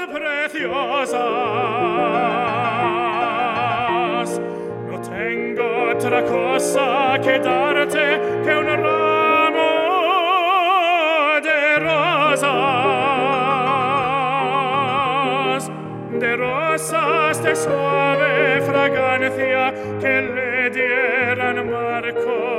preciosas. No tengo otra cosa que darte que un ramo de rosas de suave fragancia que le dieran marco